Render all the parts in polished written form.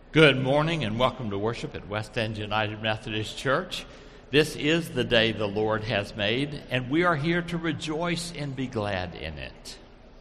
Good morning and welcome to worship at West End United Methodist Church. This is the day the Lord has made, and we are here to rejoice and be glad in it.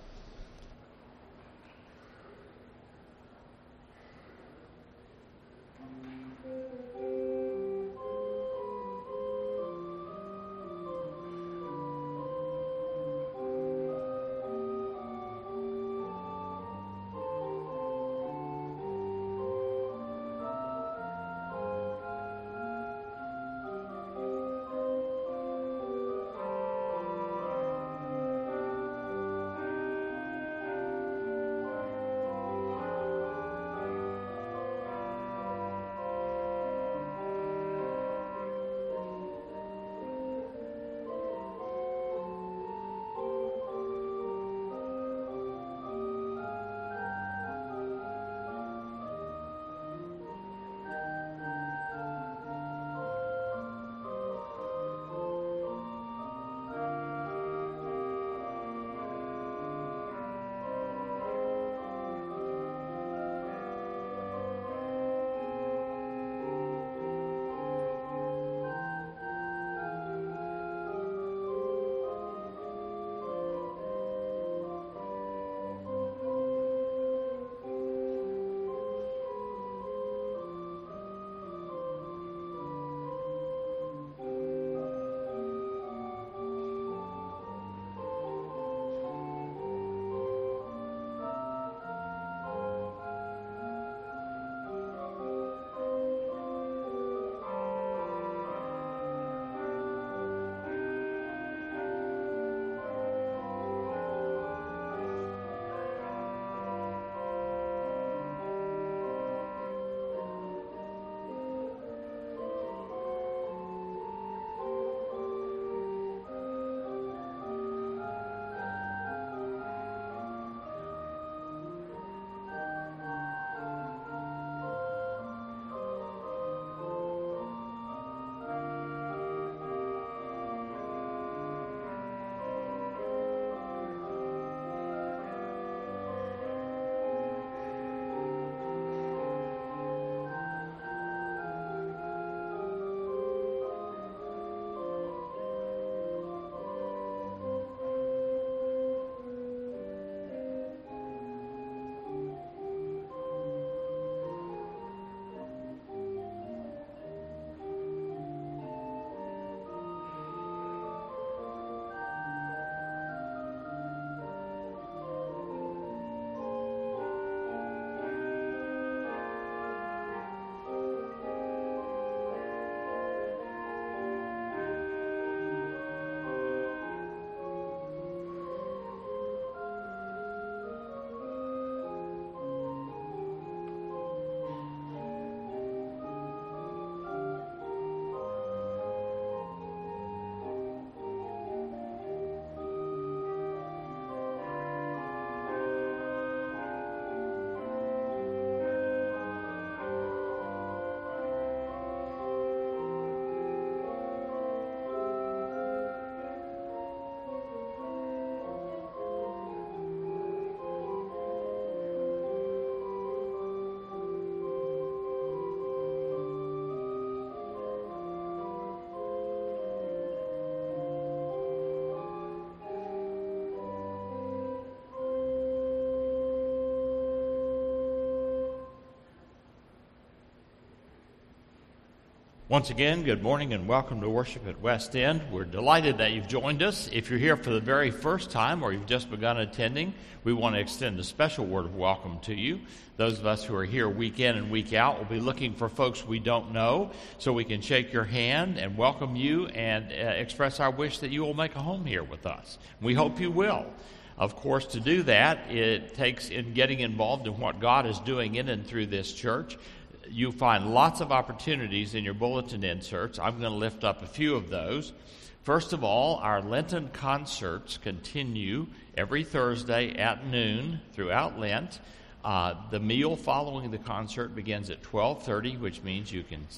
Once again, good morning and welcome to worship at West End. We're delighted that you've joined us. If you're here for the very first time or you've just begun attending, we want to extend a special word of welcome to you. Those of us who are here week in and week out will be looking for folks we don't know so we can shake your hand and welcome you and express our wish that you will make a home here with us. We hope you will. Of course, to do that, it takes in getting involved in what God is doing in and through this church. You find lots of opportunities in your bulletin inserts. I'm going to lift up a few of those. First of all, our Lenten concerts continue every Thursday at noon throughout Lent. The meal following the concert begins at 12:30, which means you can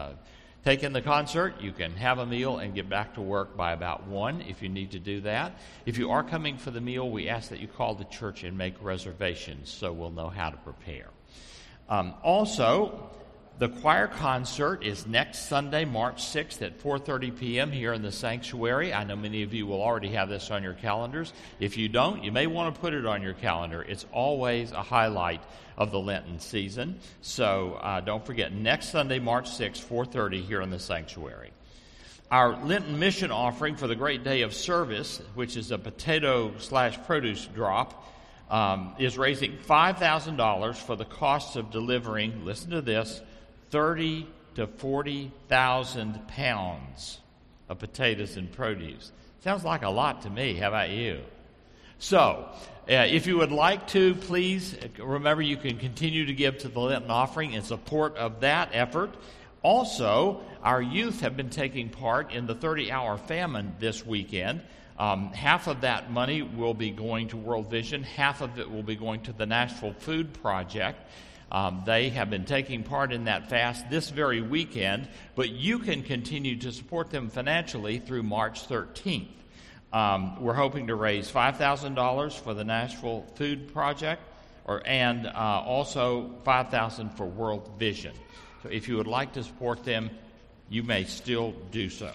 take in the concert, you can have a meal, and get back to work by about 1 if you need to do that. If you are coming for the meal, we ask that you call the church and make reservations so we'll know how to prepare. Also, the choir concert is next Sunday, March 6th at 4:30 p.m. here in the sanctuary. I know many of you will already have this on your calendars. If you don't, you may want to put it on your calendar. It's always a highlight of the Lenten season. So don't forget, next Sunday, March 6th, 4:30 here in the sanctuary. Our Lenten mission offering for the Great Day of Service, which is a potato/produce drop, is raising $5,000 for the costs of delivering, listen to this, 30 to 40,000 pounds of potatoes and produce. Sounds like a lot to me. How about you? So, if you would like to, please remember you can continue to give to the Lenten offering in support of that effort. Also, our youth have been taking part in the 30-hour famine this weekend. Half of that money will be going to World Vision. Half of it will be going to the Nashville Food Project. They have been taking part in that fast this very weekend, but you can continue to support them financially through March 13th. We're hoping to raise $5,000 for the Nashville Food Project, and also $5,000 for World Vision. So if you would like to support them, you may still do so.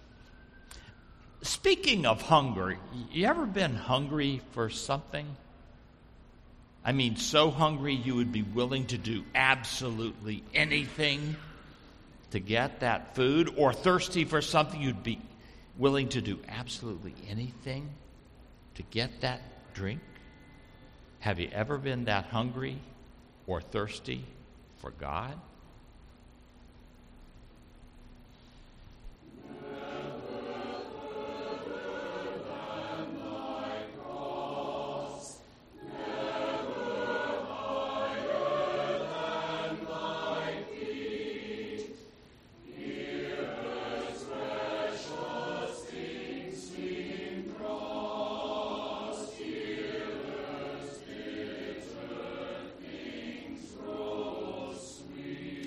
Speaking of hunger, you ever been hungry for something? I mean, so hungry you would be willing to do absolutely anything to get that food, or thirsty for something you'd be willing to do absolutely anything to get that drink? Have you ever been that hungry or thirsty for God? Sweet.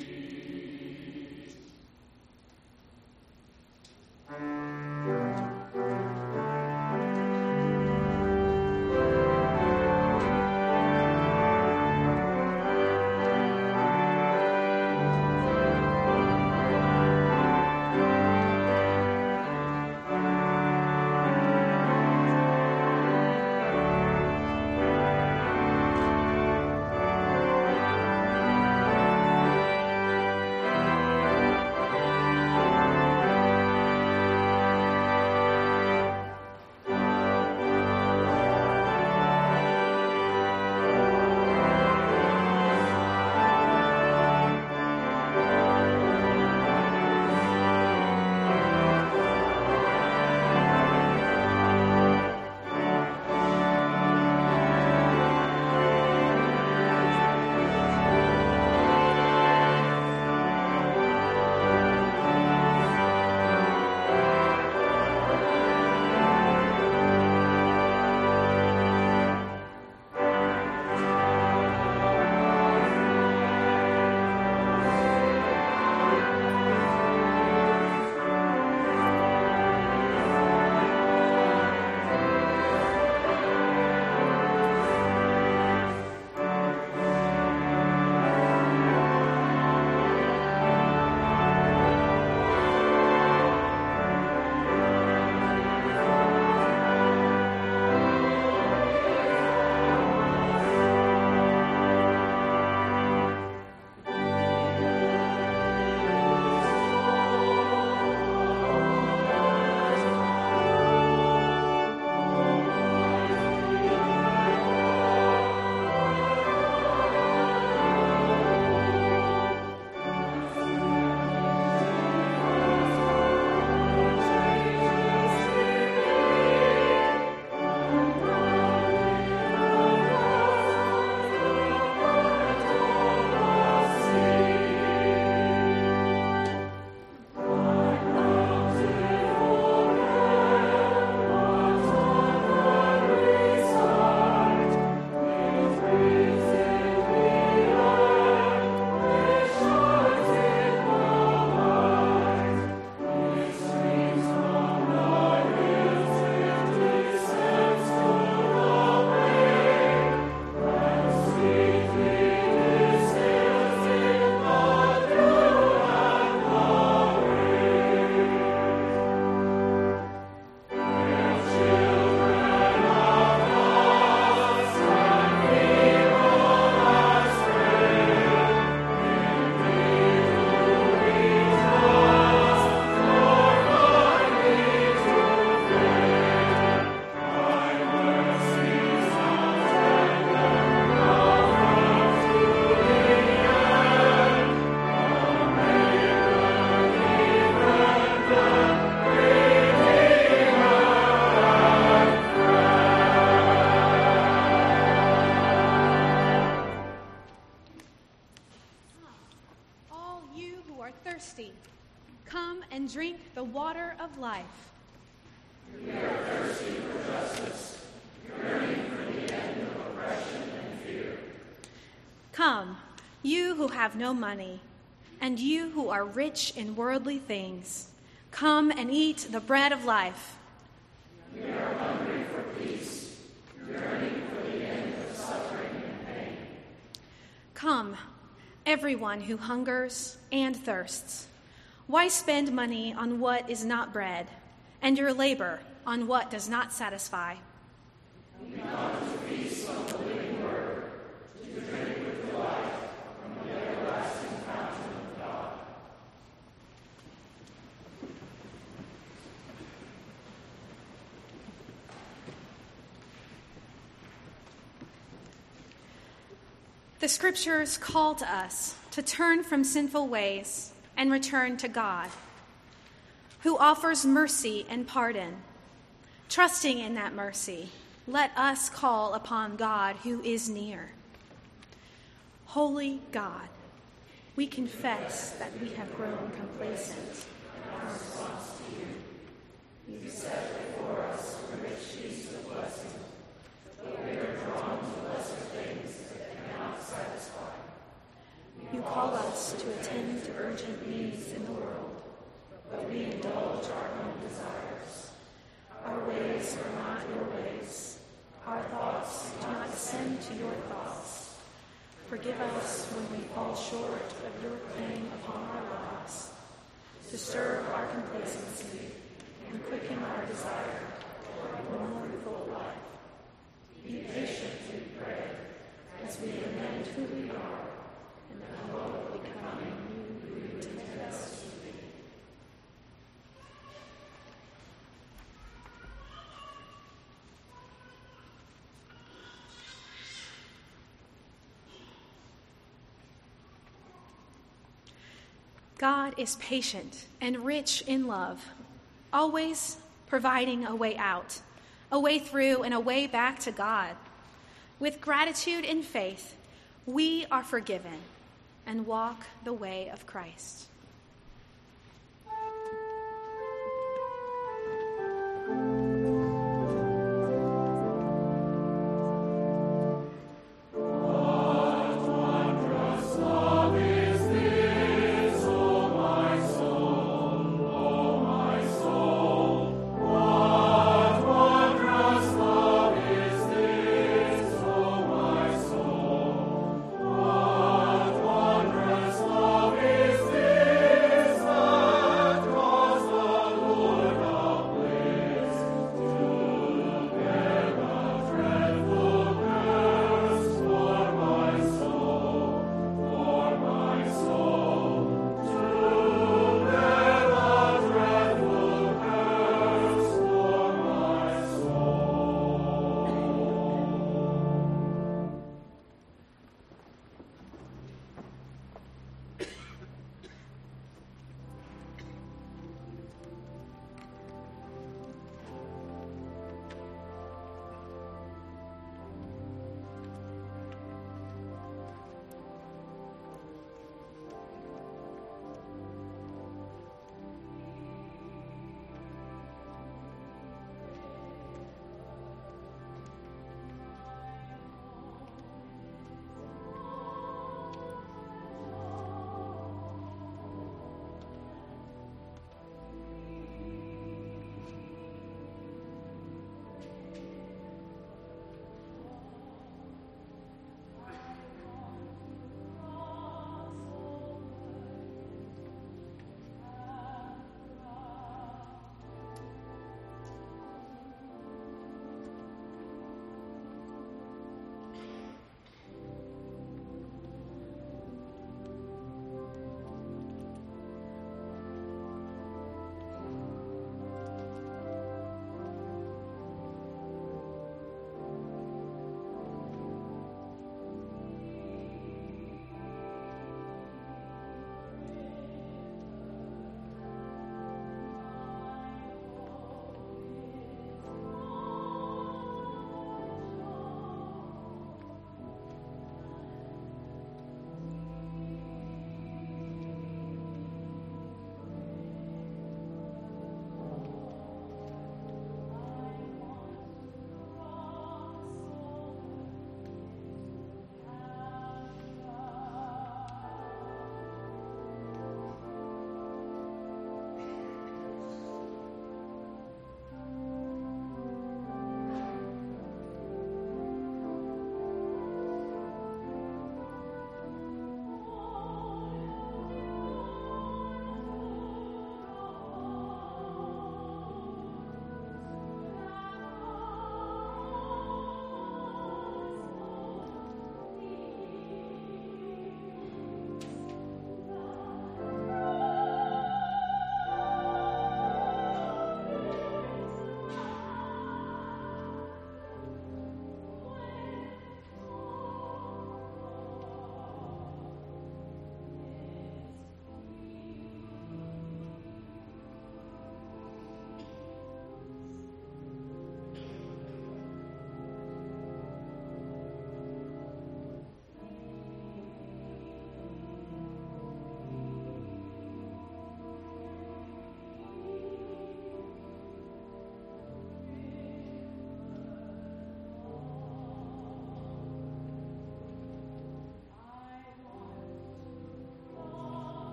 are thirsty, come and drink the water of life. We are thirsty for justice, yearning for the end of oppression and fear. Come, you who have no money, and you who are rich in worldly things, come and eat the bread of life. We are hungry for peace, yearning for the end of suffering and pain. Come, everyone who hungers and thirsts. Why spend money on what is not bread, and your labor on what does not satisfy? We come to feast on the living word, to drink with delight from the everlasting fountain of God. The Scriptures call to us to turn from sinful ways and return to God, who offers mercy and pardon. Trusting in that mercy, let us call upon God who is near. Holy God, we confess that we have grown complacent in our response to you. You set before us a rich feast of blessing, but we are drawn to lesser things that cannot satisfy. You call us to attend to urgent needs in the world, but we indulge our own desires. Our ways are not your ways. Our thoughts do not ascend to your thoughts. Forgive us when we fall short of your claim upon our lives. Disturb our complacency and quicken our desire for a more full life. Be patient, we pray, as we amend who we are in the hope of becoming you who intended us to be. God is patient and rich in love, always providing a way out, a way through, and a way back to God. With gratitude and faith, we are forgiven and walk the way of Christ. This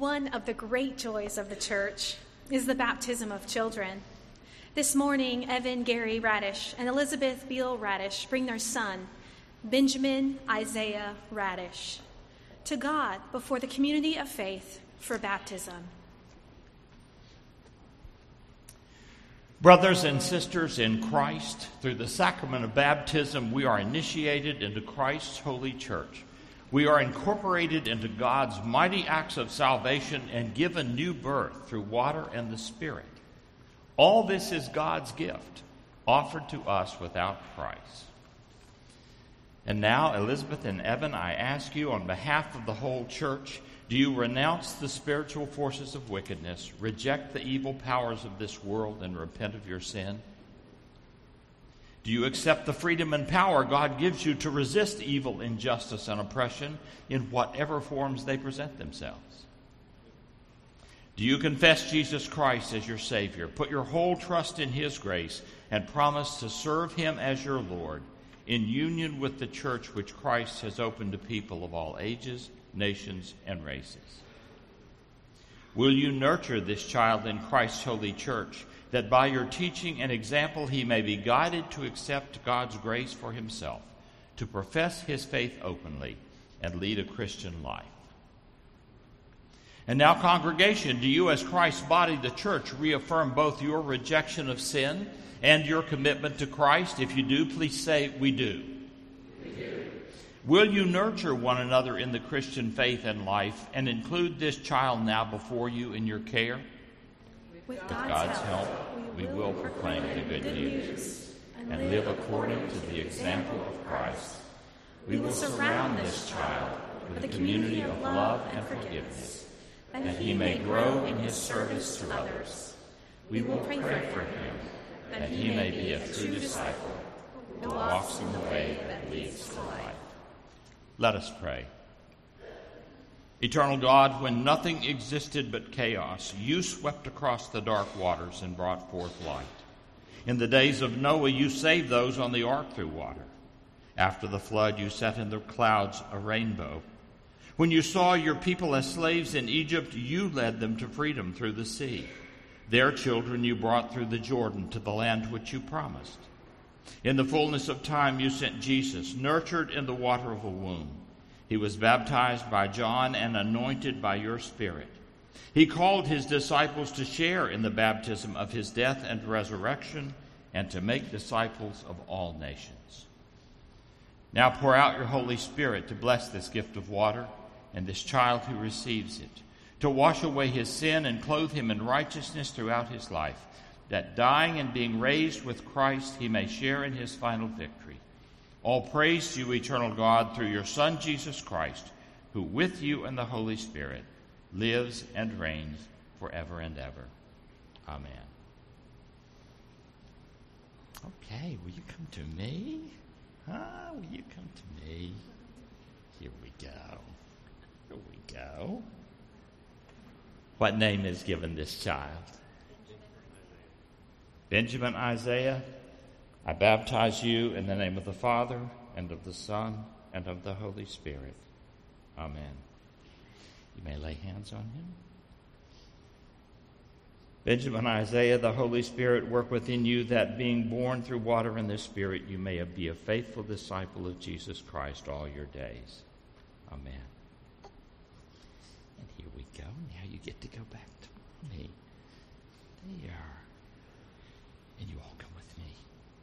One of the great joys of the church is the baptism of children. This morning, Evan Gary Radish and Elizabeth Beal Radish bring their son, Benjamin Isaiah Radish, to God before the community of faith for baptism. Brothers and sisters in Christ, through the sacrament of baptism, we are initiated into Christ's holy church. We are incorporated into God's mighty acts of salvation and given new birth through water and the Spirit. All this is God's gift, offered to us without price. And now, Elizabeth and Evan, I ask you on behalf of the whole church, do you renounce the spiritual forces of wickedness, reject the evil powers of this world, and repent of your sin? Do you accept the freedom and power God gives you to resist evil, injustice, and oppression in whatever forms they present themselves? Do you confess Jesus Christ as your Savior, put your whole trust in His grace, and promise to serve Him as your Lord in union with the church which Christ has opened to people of all ages, nations, and races? Will you nurture this child in Christ's holy church, that by your teaching and example he may be guided to accept God's grace for himself, to profess his faith openly, and lead a Christian life? And now, congregation, do you as Christ's body, the church, reaffirm both your rejection of sin and your commitment to Christ? If you do, please say, "We do." We do. Will you nurture one another in the Christian faith and life and include this child now before you in your care? With God's help, we will proclaim the good news and live according to the example of Christ. We will surround this child with a community of love and forgiveness, that he may grow in his service to others. We will pray for him, that he may be a true disciple who walks in the way that leads to life. Let us pray. Eternal God, when nothing existed but chaos, you swept across the dark waters and brought forth light. In the days of Noah, you saved those on the ark through water. After the flood, you set in the clouds a rainbow. When you saw your people as slaves in Egypt, you led them to freedom through the sea. Their children you brought through the Jordan to the land which you promised. In the fullness of time, you sent Jesus, nurtured in the water of a womb. He was baptized by John and anointed by your Spirit. He called his disciples to share in the baptism of his death and resurrection and to make disciples of all nations. Now pour out your Holy Spirit to bless this gift of water and this child who receives it, to wash away his sin and clothe him in righteousness throughout his life, that dying and being raised with Christ he may share in his final victory. All praise to you, eternal God, through your Son, Jesus Christ, who with you and the Holy Spirit lives and reigns forever and ever. Amen. Okay, will you come to me? Will you come to me? Here we go. Here we go. What name is given this child? Benjamin Isaiah. I baptize you in the name of the Father, and of the Son, and of the Holy Spirit. Amen. You may lay hands on him. Benjamin Isaiah, the Holy Spirit work within you, that being born through water and the Spirit, you may be a faithful disciple of Jesus Christ all your days. Amen. And here we go. Now you get to go back to me. There. And you all come with me.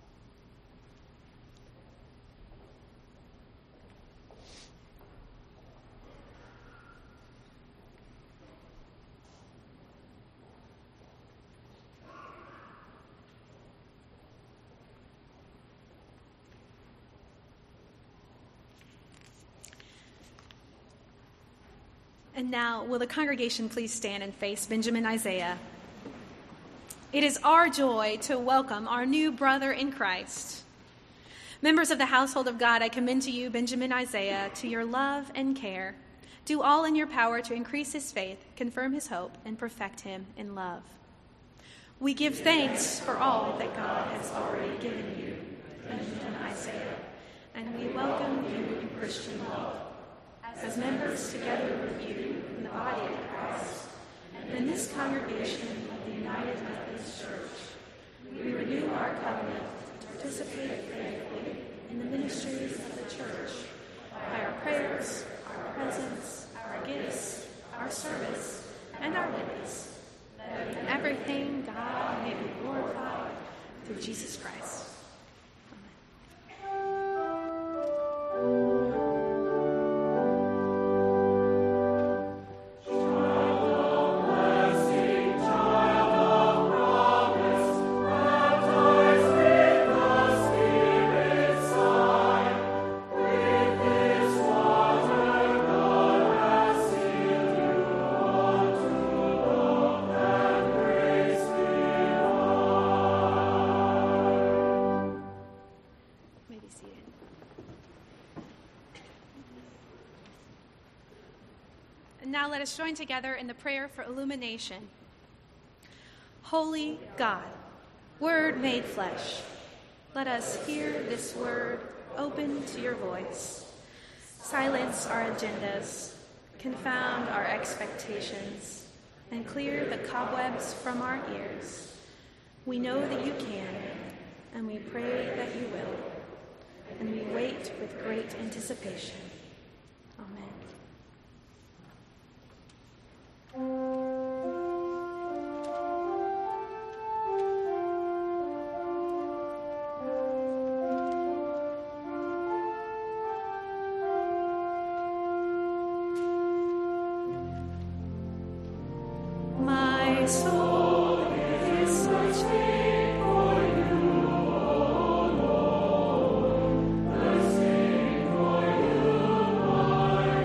And now, will the congregation please stand and face Benjamin Isaiah? It is our joy to welcome our new brother in Christ. Members of the household of God, I commend to you Benjamin Isaiah to your love and care. Do all in your power to increase his faith, confirm his hope, and perfect him in love. We give thanks for all that God has already given you, Benjamin Isaiah, and we welcome you in Christian love as as members together with you in the body of Christ, and in this congregation of the United Methodist Church, we renew our covenant to participate faithfully in the ministries of the church by our prayers, our presence, our gifts, our service, and our witness. In everything, God may be glorified through Jesus Christ. Now let us join together in the prayer for illumination. Holy God, Word made flesh, let us hear this word open to your voice. Silence our agendas, confound our expectations, and clear the cobwebs from our ears. We know that you can, and we pray that you will, and we wait with great anticipation. Amen. My soul is searching for you, O Lord, thirsting for you, my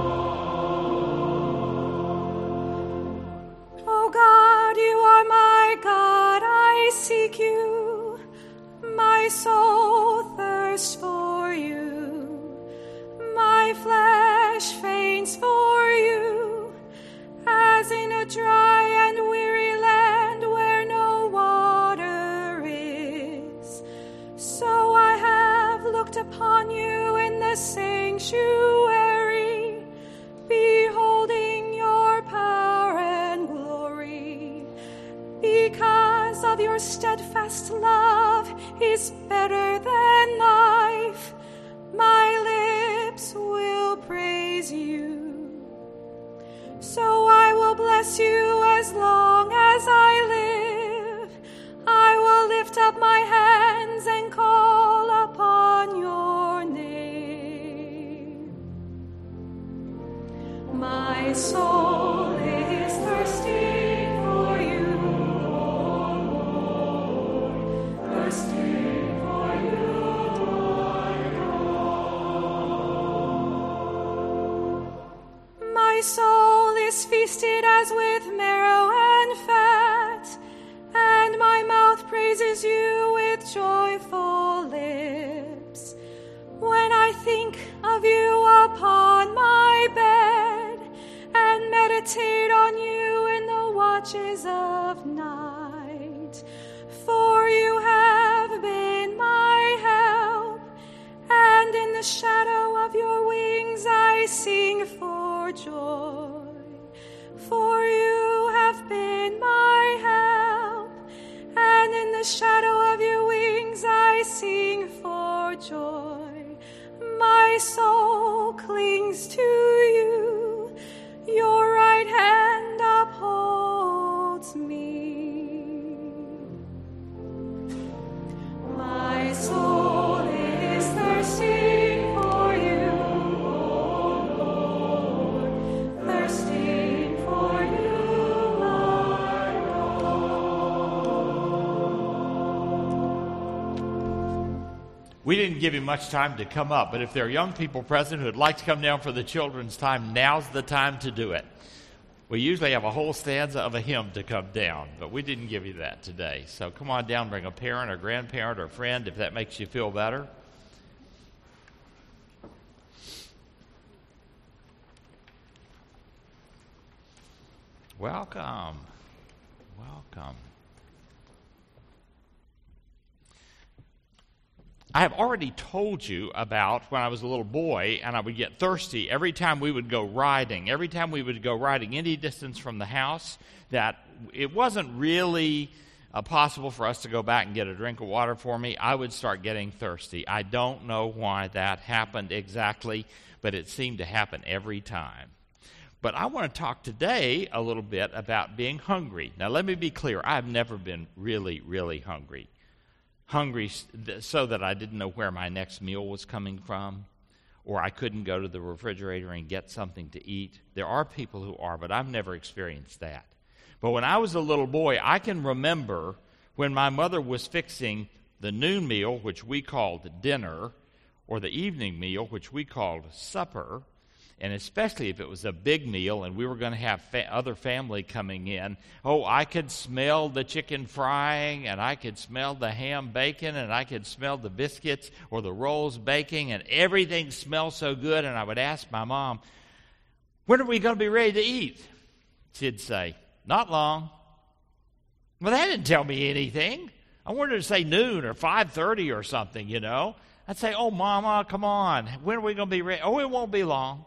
God. O God, you are my God, I seek you. My soul thirsts for you. My flesh faints for you, as in a dry and weary land where no water is. So I have looked upon you in the sanctuary, beholding your power and glory. Because of your steadfast love is better than life, my lips will praise you. So I will bless you as long as I live. I will lift up my hands and call upon your name. My soul is thirsty for you, O Lord, thirsty for you, my God. My soul is feasted as with marrow and fat, and my mouth praises you with joyful lips. When I think of you upon my bed, and meditate on you in the watches of night, for you have been my help, and in the shadow of your wings I sing for joy. For you have been my help, and in the shadow of your wings I sing for joy. My soul clings to you, your right hand upholds me. My soul is thirsty for you, O Lord, thirsty for you, my God. We didn't give you much time to come up, but if there are young people present who would like to come down for the children's time, now's the time to do it. We usually have a whole stanza of a hymn to come down, but we didn't give you that today. So come on down, bring a parent or grandparent or friend if that makes you feel better. Welcome. Welcome. I have already told you about when I was a little boy and I would get thirsty every time we would go riding. Every time we would go riding any distance from the house, that it wasn't really possible for us to go back and get a drink of water for me. I would start getting thirsty. I don't know why that happened exactly, but it seemed to happen every time. But I want to talk today a little bit about being hungry. Now, let me be clear. I've never been really, really hungry. Hungry so that I didn't know where my next meal was coming from, or I couldn't go to the refrigerator and get something to eat. There are people who are, but I've never experienced that. But when I was a little boy, I can remember when my mother was fixing the noon meal, which we called dinner, or the evening meal, which we called supper, and especially if it was a big meal and we were going to have other family coming in, I could smell the chicken frying, and I could smell the ham bacon, and I could smell the biscuits or the rolls baking, and everything smelled so good. And I would ask my mom, when are we going to be ready to eat? She'd say, not long. Well, that didn't tell me anything. I wanted to say noon or 5:30 or something, you know. I'd say, Mama, come on. When are we going to be ready? It won't be long.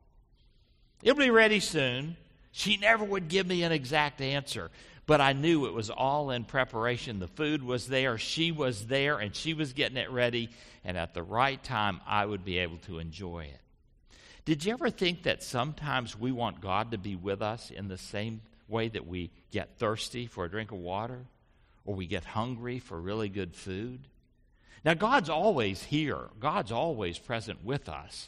It'll be ready soon. She never would give me an exact answer, but I knew it was all in preparation. The food was there, she was there, and she was getting it ready, and at the right time, I would be able to enjoy it. Did you ever think that sometimes we want God to be with us in the same way that we get thirsty for a drink of water, or we get hungry for really good food? Now, God's always here. God's always present with us.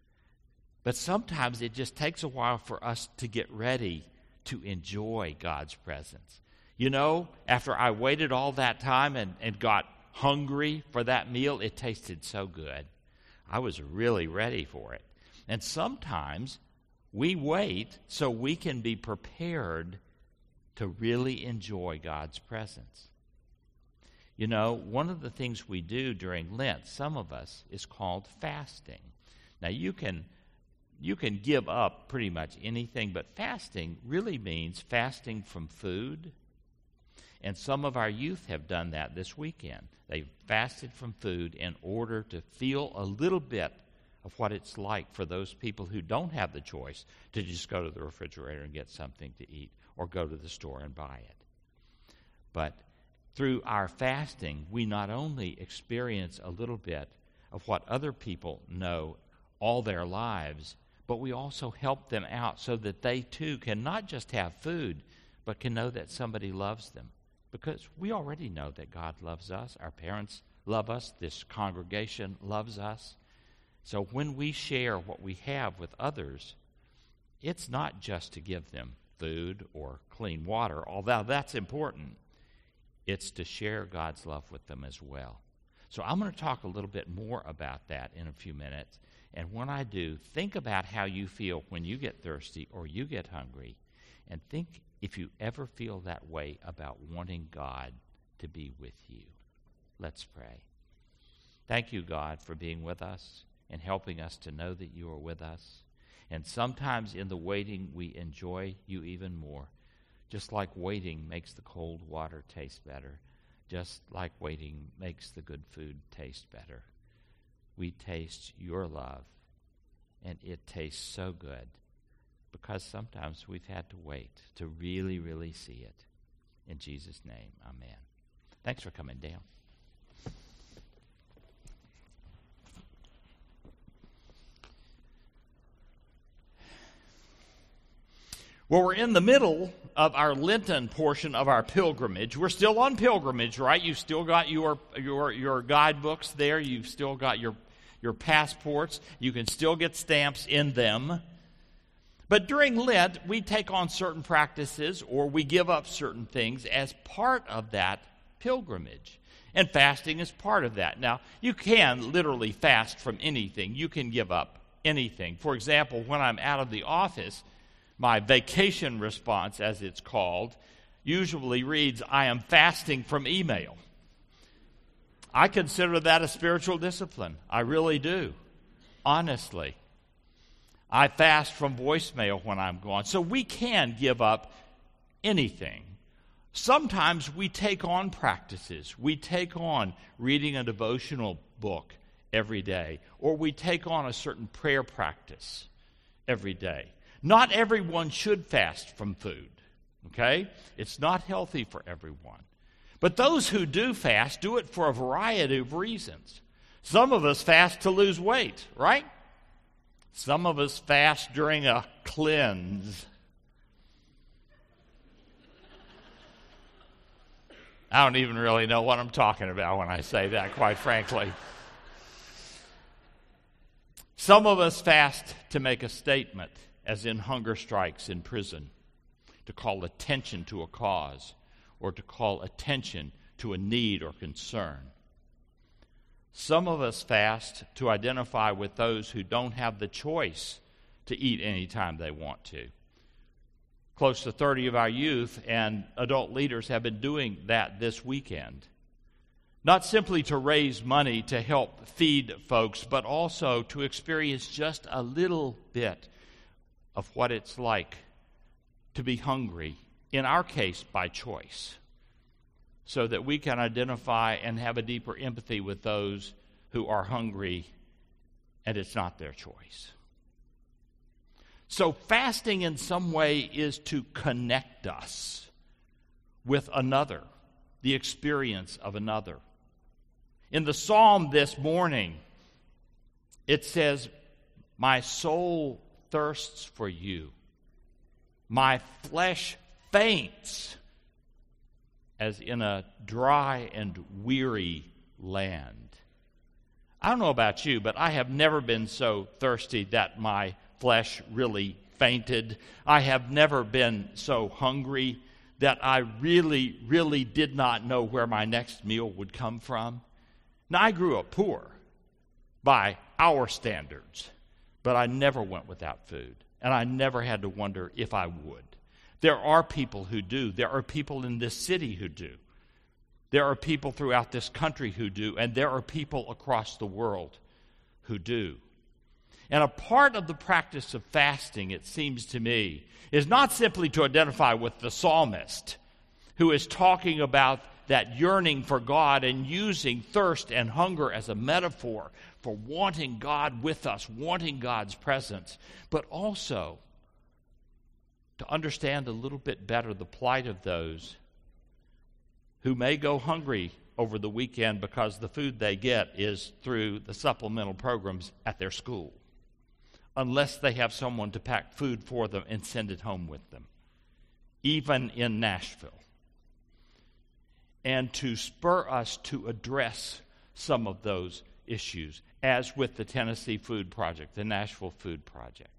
But sometimes it just takes a while for us to get ready to enjoy God's presence. You know, after I waited all that time and got hungry for that meal, it tasted so good. I was really ready for it. And sometimes we wait so we can be prepared to really enjoy God's presence. You know, one of the things we do during Lent, some of us, is called fasting. Now, you can give up pretty much anything, but fasting really means fasting from food. And some of our youth have done that this weekend. They've fasted from food in order to feel a little bit of what it's like for those people who don't have the choice to just go to the refrigerator and get something to eat or go to the store and buy it. But through our fasting, we not only experience a little bit of what other people know all their lives, but we also help them out so that they too can not just have food, but can know that somebody loves them. Because we already know that God loves us, our parents love us, this congregation loves us. So when we share what we have with others, it's not just to give them food or clean water, although that's important. It's to share God's love with them as well. So I'm going to talk a little bit more about that in a few minutes. And when I do, think about how you feel when you get thirsty or you get hungry, and think if you ever feel that way about wanting God to be with you. Let's pray. Thank you, God, for being with us and helping us to know that you are with us. And sometimes in the waiting, we enjoy you even more. Just like waiting makes the cold water taste better, just like waiting makes the good food taste better. We taste your love, and it tastes so good because sometimes we've had to wait to really, really see it. In Jesus' name, amen. Thanks for coming down. Well, we're in the middle of our Lenten portion of our pilgrimage. We're still on pilgrimage, right? You've still got your guidebooks there. You've still got your passports. You can still get stamps in them. But during Lent, we take on certain practices or we give up certain things as part of that pilgrimage. And fasting is part of that. Now, you can literally fast from anything. You can give up anything. For example, when I'm out of the office, my vacation response, as it's called, usually reads, I am fasting from email. I consider that a spiritual discipline. I really do. Honestly. I fast from voicemail when I'm gone. So we can give up anything. Sometimes we take on practices. We take on reading a devotional book every day, or we take on a certain prayer practice every day. Not everyone should fast from food, okay? It's not healthy for everyone. But those who do fast do it for a variety of reasons. Some of us fast to lose weight, right? Some of us fast during a cleanse. I don't even really know what I'm talking about when I say that, quite frankly. Some of us fast to make a statement, as in hunger strikes in prison, to call attention to a cause or to call attention to a need or concern. Some of us fast to identify with those who don't have the choice to eat any time they want to. Close to 30 of our youth and adult leaders have been doing that this weekend. Not simply to raise money to help feed folks, but also to experience just a little bit of what it's like to be hungry, in our case, by choice, so that we can identify and have a deeper empathy with those who are hungry and it's not their choice. So fasting in some way is to connect us with another, the experience of another. In the psalm this morning, it says, "My soul thirsts for you. My flesh faints as in a dry and weary land." I don't know about you, but I have never been so thirsty that my flesh really fainted. I have never been so hungry that I really, really did not know where my next meal would come from. Now, I grew up poor by our standards, but I never went without food, and I never had to wonder if I would. There are people who do. There are people in this city who do. There are people throughout this country who do, and there are people across the world who do. And a part of the practice of fasting, it seems to me, is not simply to identify with the psalmist who is talking about that yearning for God and using thirst and hunger as a metaphor for wanting God with us, wanting God's presence, but also to understand a little bit better the plight of those who may go hungry over the weekend because the food they get is through the supplemental programs at their school, unless they have someone to pack food for them and send it home with them, even in Nashville. And to spur us to address some of those issues, as with the Tennessee Food Project, the Nashville Food Project.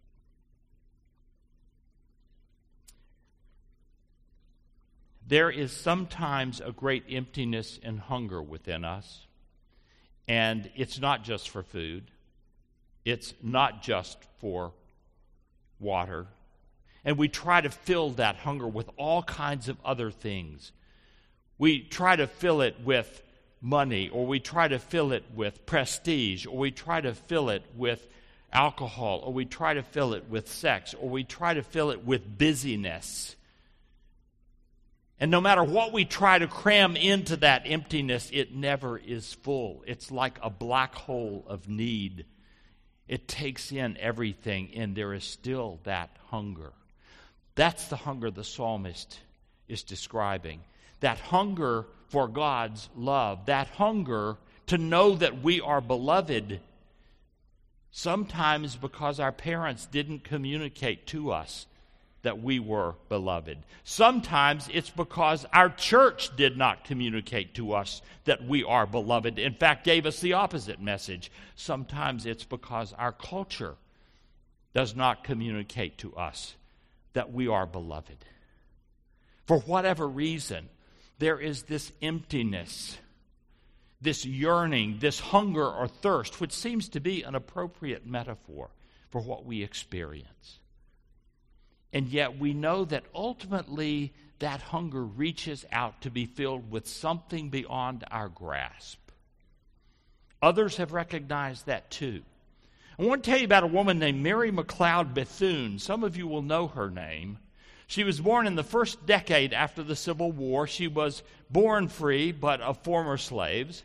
There is sometimes a great emptiness and hunger within us, and it's not just for food. It's not just for water. And we try to fill that hunger with all kinds of other things. We try to fill it with money, or we try to fill it with prestige, or we try to fill it with alcohol, or we try to fill it with sex, or we try to fill it with busyness. And no matter what we try to cram into that emptiness, it never is full. It's like a black hole of need. It takes in everything, and there is still that hunger. That's the hunger the psalmist is describing. That hunger for God's love. That hunger to know that we are beloved. Sometimes because our parents didn't communicate to us that we were beloved. Sometimes it's because our church did not communicate to us that we are beloved. In fact, gave us the opposite message. Sometimes it's because our culture does not communicate to us that we are beloved. For whatever reason, there is this emptiness, this yearning, this hunger or thirst, which seems to be an appropriate metaphor for what we experience. And yet we know that ultimately that hunger reaches out to be filled with something beyond our grasp. Others have recognized that too. I want to tell you about a woman named Mary McLeod Bethune. Some of you will know her name. She was born in the first decade after the Civil War. She was born free, but of former slaves.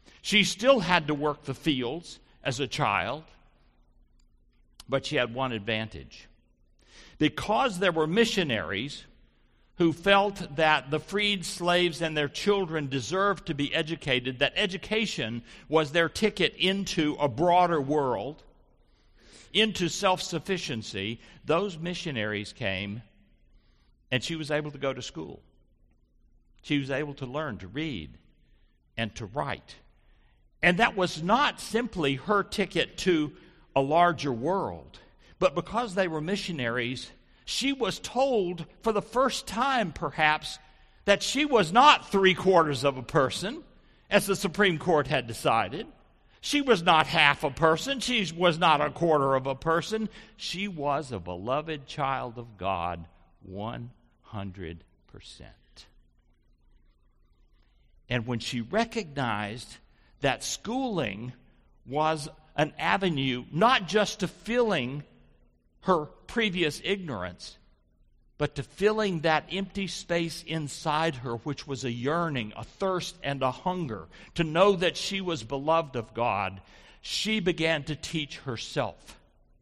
She still had to work the fields as a child, but she had one advantage. Because there were missionaries who felt that the freed slaves and their children deserved to be educated, that education was their ticket into a broader world, into self-sufficiency, those missionaries came, and she was able to go to school. She was able to learn to read and to write. And that was not simply her ticket to a larger world, but because they were missionaries, she was told for the first time, perhaps, that she was not 3/4 of a person, as the Supreme Court had decided. She was not half a person. She was not 1/4 of a person. She was a beloved child of God, 100%. And when she recognized that schooling was an avenue not just to filling her previous ignorance, but to filling that empty space inside her, which was a yearning, a thirst, and a hunger to know that she was beloved of God, she began to teach herself.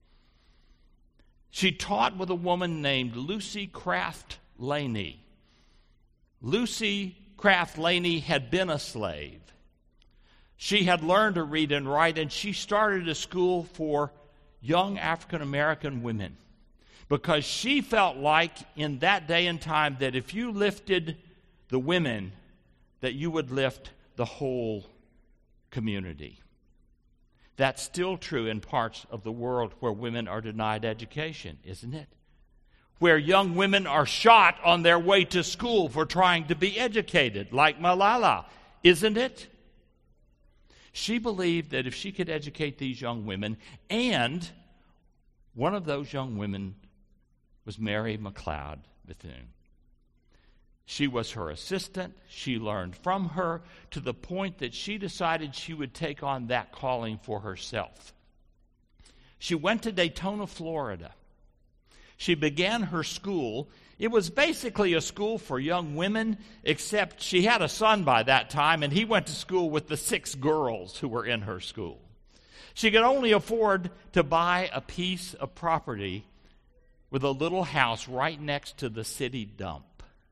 She taught with a woman named Lucy Craft Laney. Lucy Craft Laney had been a slave. She had learned to read and write, and she started a school for young African American women because she felt like in that day and time that if you lifted the women, that you would lift the whole community. That's still true in parts of the world where women are denied education, isn't it? Where young women are shot on their way to school for trying to be educated, like Malala, isn't it? She believed that if she could educate these young women, and one of those young women was Mary McLeod Bethune. She was her assistant. She learned from her to the point that she decided she would take on that calling for herself. She went to Daytona, Florida. She began her school. It was basically a school for young women, except she had a son by that time, and he went to school with the 6 girls who were in her school. She could only afford to buy a piece of property with a little house right next to the city dump.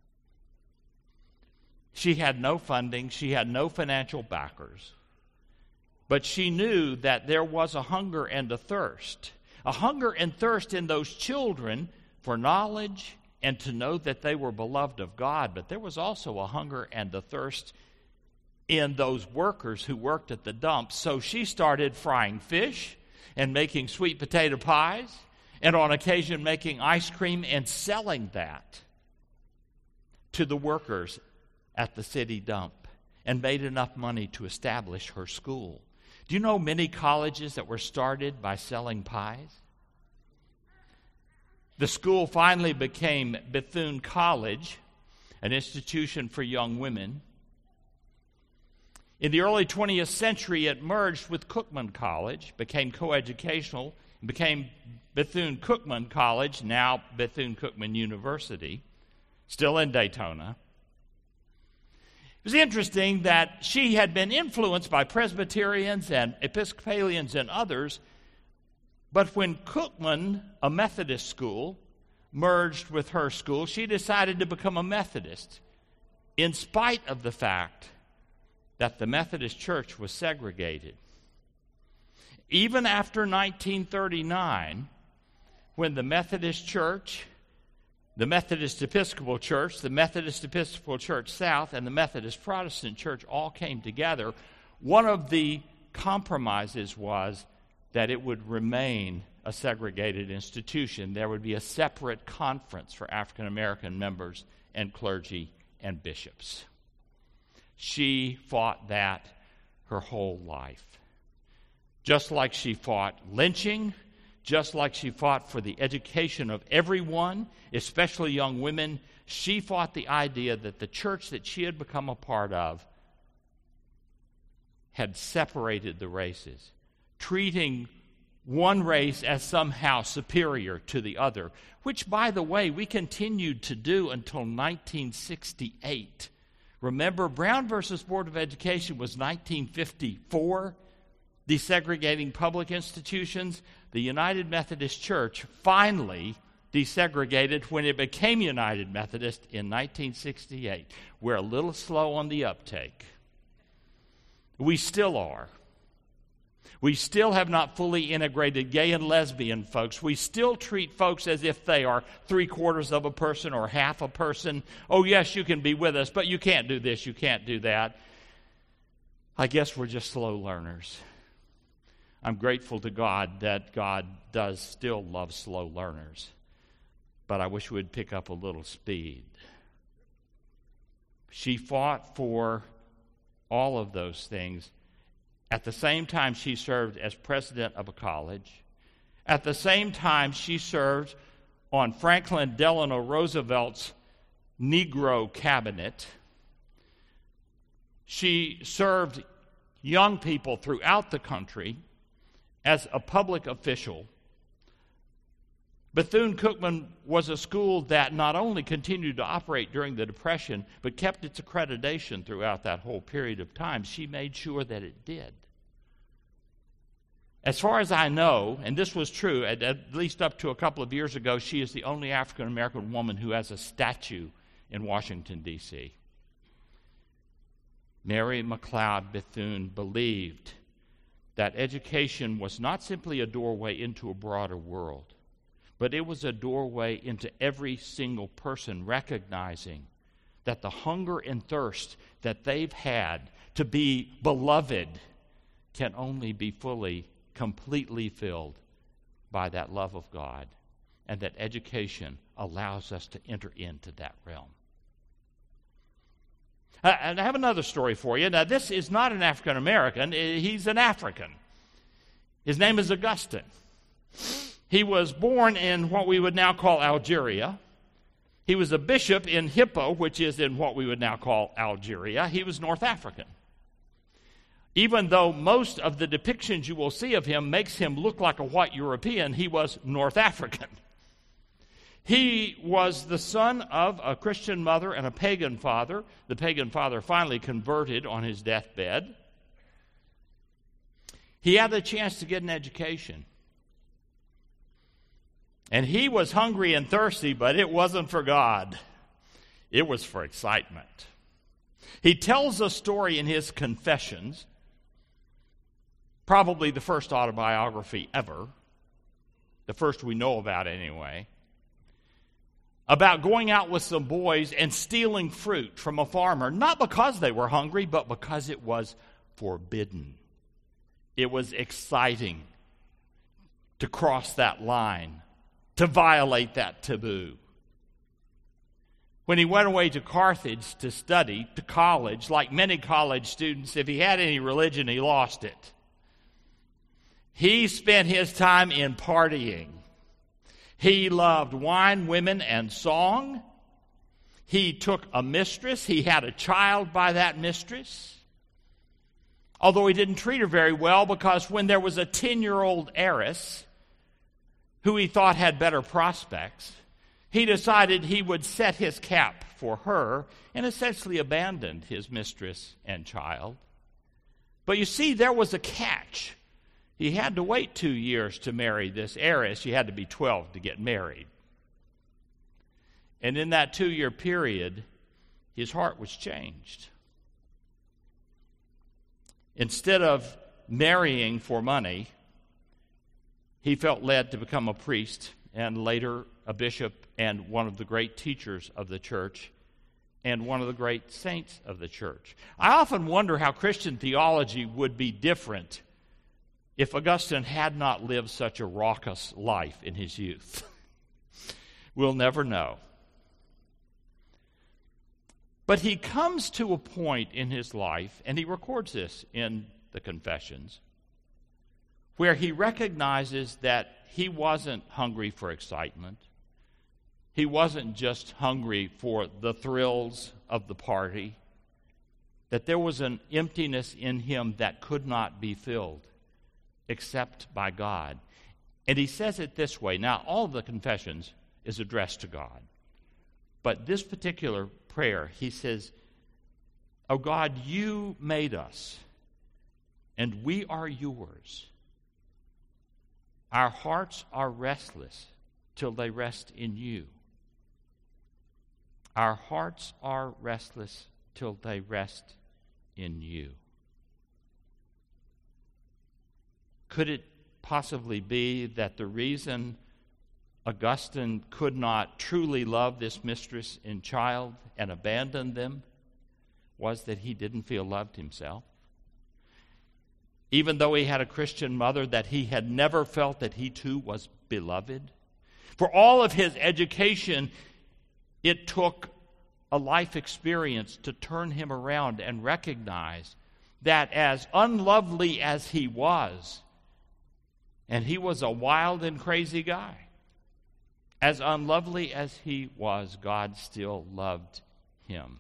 She had no funding. She had no financial backers. But she knew that there was a hunger and a thirst in those children for knowledge and to know that they were beloved of God. But there was also a hunger and a thirst in those workers who worked at the dump. So she started frying fish and making sweet potato pies and on occasion making ice cream and selling that to the workers at the city dump, and made enough money to establish her school. Do you know many colleges that were started by selling pies? The school finally became Bethune College, an institution for young women. In the early 20th century, it merged with Cookman College, became coeducational, and became Bethune-Cookman College, now Bethune-Cookman University, still in Daytona. It was interesting that she had been influenced by Presbyterians and Episcopalians and others, but when Cookman, a Methodist school, merged with her school, she decided to become a Methodist, in spite of the fact that the Methodist Church was segregated. Even after 1939, when the Methodist Church, the Methodist Episcopal Church, the Methodist Episcopal Church South, and the Methodist Protestant Church all came together, one of the compromises was that it would remain a segregated institution. There would be a separate conference for African American members and clergy and bishops. She fought that her whole life. Just like she fought lynching, just like she fought for the education of everyone, especially young women, she fought the idea that the church that she had become a part of had separated the races, treating one race as somehow superior to the other, which, by the way, we continued to do until 1968, Remember, Brown versus Board of Education was 1954, desegregating public institutions. The United Methodist Church finally desegregated when it became United Methodist in 1968. We're a little slow on the uptake. We still are. We still have not fully integrated gay and lesbian folks. We still treat folks as if they are 3/4 of a person or half a person. Oh, yes, you can be with us, but you can't do this, you can't do that. I guess we're just slow learners. I'm grateful to God that God does still love slow learners, but I wish we'd pick up a little speed. She fought for all of those things. At the same time, she served as president of a college. At the same time, she served on Franklin Delano Roosevelt's Negro cabinet. She served young people throughout the country as a public official. Bethune-Cookman was a school that not only continued to operate during the Depression, but kept its accreditation throughout that whole period of time. She made sure that it did. As far as I know, and this was true at least up to a couple of years ago, she is the only African-American woman who has a statue in Washington, D.C. Mary McLeod Bethune believed that education was not simply a doorway into a broader world, but it was a doorway into every single person recognizing that the hunger and thirst that they've had to be beloved can only be fully, completely filled by that love of God, and that education allows us to enter into that realm. And I have another story for you. Now, this is not an African American, he's an African. His name is Augustine. He was born in what we would now call Algeria. He was a bishop in Hippo, which is in what we would now call Algeria. He was North African. Even though most of the depictions you will see of him makes him look like a white European, he was North African. He was the son of a Christian mother and a pagan father. The pagan father finally converted on his deathbed. He had the chance to get an education. And he was hungry and thirsty, but it wasn't for God. It was for excitement. He tells a story in his Confessions, probably the first autobiography ever, the first we know about anyway, about going out with some boys and stealing fruit from a farmer, not because they were hungry, but because it was forbidden. It was exciting to cross that line, to violate that taboo. When he went away to Carthage to study, to college, like many college students, if he had any religion, he lost it. He spent his time in partying. He loved wine, women, and song. He took a mistress. He had a child by that mistress. Although he didn't treat her very well, because when there was a 10-year-old heiress who he thought had better prospects, he decided he would set his cap for her and essentially abandoned his mistress and child. But you see, there was a catch. He had to wait 2 years to marry this heiress. You had to be 12 to get married. And in that 2-year period, his heart was changed. Instead of marrying for money, he felt led to become a priest and later a bishop and one of the great teachers of the church and one of the great saints of the church. I often wonder how Christian theology would be different if Augustine had not lived such a raucous life in his youth. We'll never know. But he comes to a point in his life, and he records this in the Confessions, where he recognizes that he wasn't hungry for excitement. He wasn't just hungry for the thrills of the party, that there was an emptiness in him that could not be filled except by God. And he says it this way. Now, all of the Confessions is addressed to God. But this particular prayer, he says, O God, you made us, and we are yours. Our hearts are restless till they rest in you. Our hearts are restless till they rest in you. Could it possibly be that the reason Augustine could not truly love this mistress and child and abandon them was that he didn't feel loved himself? Even though he had a Christian mother, that he had never felt that he too was beloved? For all of his education, it took a life experience to turn him around and recognize that as unlovely as he was, and he was a wild and crazy guy, as unlovely as he was, God still loved him.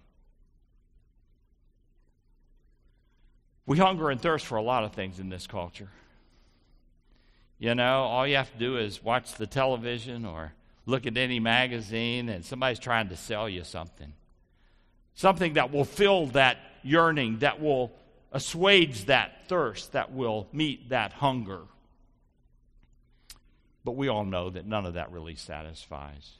We hunger and thirst for a lot of things in this culture. You know, all you have to do is watch the television or look at any magazine and somebody's trying to sell you something. Something that will fill that yearning, that will assuage that thirst, that will meet that hunger. But we all know that none of that really satisfies.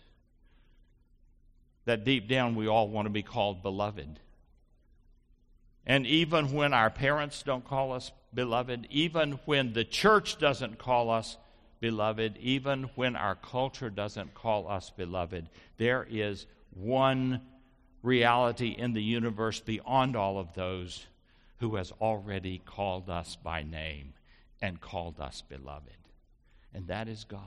That deep down we all want to be called beloved. And even when our parents don't call us beloved, even when the church doesn't call us beloved, even when our culture doesn't call us beloved, there is one reality in the universe beyond all of those who has already called us by name and called us beloved. And that is God.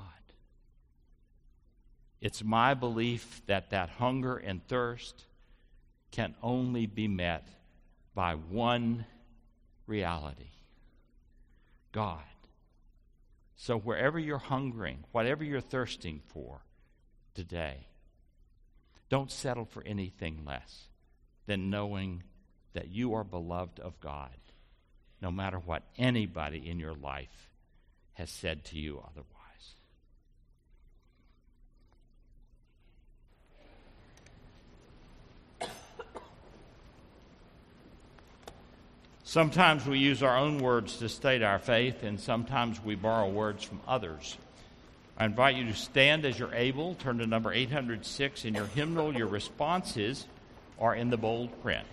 It's my belief that that hunger and thirst can only be met by one reality: God. So wherever you're hungering, whatever you're thirsting for today, don't settle for anything less than knowing that you are beloved of God, no matter what anybody in your life has said to you otherwise. Sometimes we use our own words to state our faith, and sometimes we borrow words from others. I invite you to stand as you're able. Turn to number 806 in your hymnal. Your responses are in the bold print.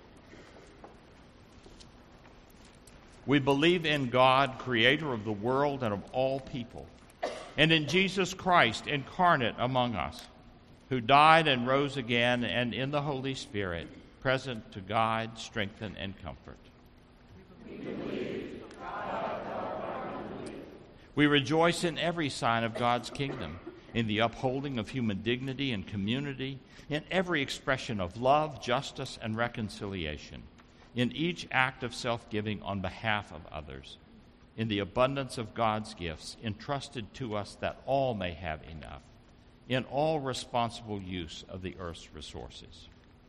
We believe in God, creator of the world and of all people, and in Jesus Christ, incarnate among us, who died and rose again, and in the Holy Spirit, present to guide, strengthen, and comfort. We rejoice in every sign of God's kingdom, in the upholding of human dignity and community, in every expression of love, justice, and reconciliation, in each act of self-giving on behalf of others, in the abundance of God's gifts entrusted to us that all may have enough, in all responsible use of the earth's resources.